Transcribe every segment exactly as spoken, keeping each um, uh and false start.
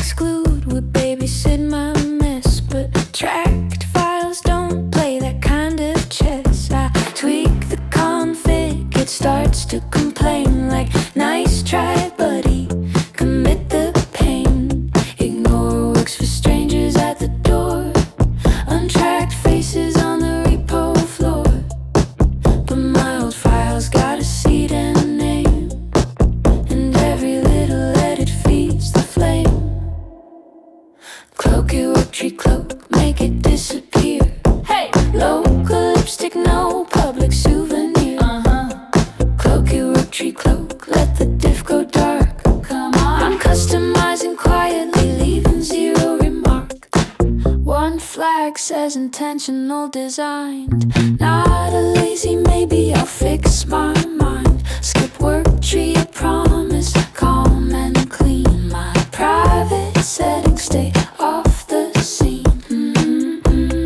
Contacts glued would babysit my mess, but tracked files don't play that kind of chess. I tweak the config, it starts to complain like, nice try buddy, commit the pain. Ignore works for strangers at the door, untracked faces on the repo floor. But my old files got a seat and a name, and every little edit feeds the flame. Cloak it, work tree cloak, make it disappear. Hey! Local lipstick, no public souvenir. Uh-huh. Cloak it, work tree cloak, let the diff go dark. Come on. I'm customizing quietly, leaving zero remark. One flag says intentional designed. Not a lazy maybe, I'll fix my mind. Skip work tree, I promise, calm and clean. My private settings stay off the scene. Mm-hmm.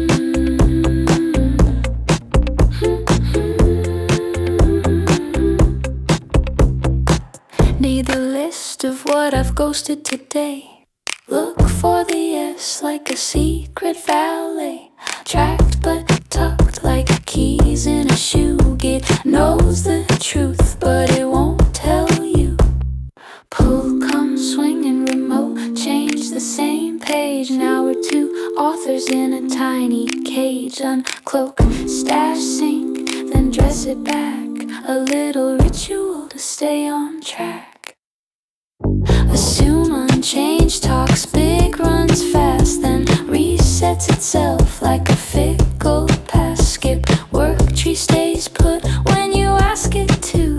Mm-hmm. Need the list of what I've ghosted today. Look for the S like a secret valet. Tracked but tucked like keys in a shoe. It knows the truth but it won't tell you. Pull, come, swinging remote, change the same page. Now we're two authors in a tiny cage. Uncloak, stash, sync, then dress it back. A little ritual to stay on track. Assume unchanged, talks big, runs fast, then resets itself like a fickle past. Skip work tree, stays put when you ask it to.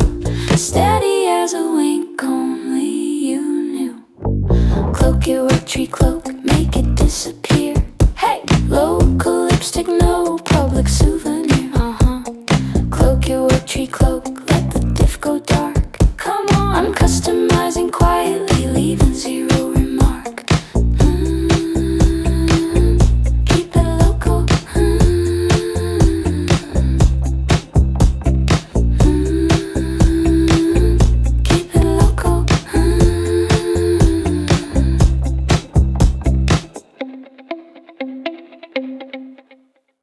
Steady as a wink, only you knew. Cloak it, work tree cloak,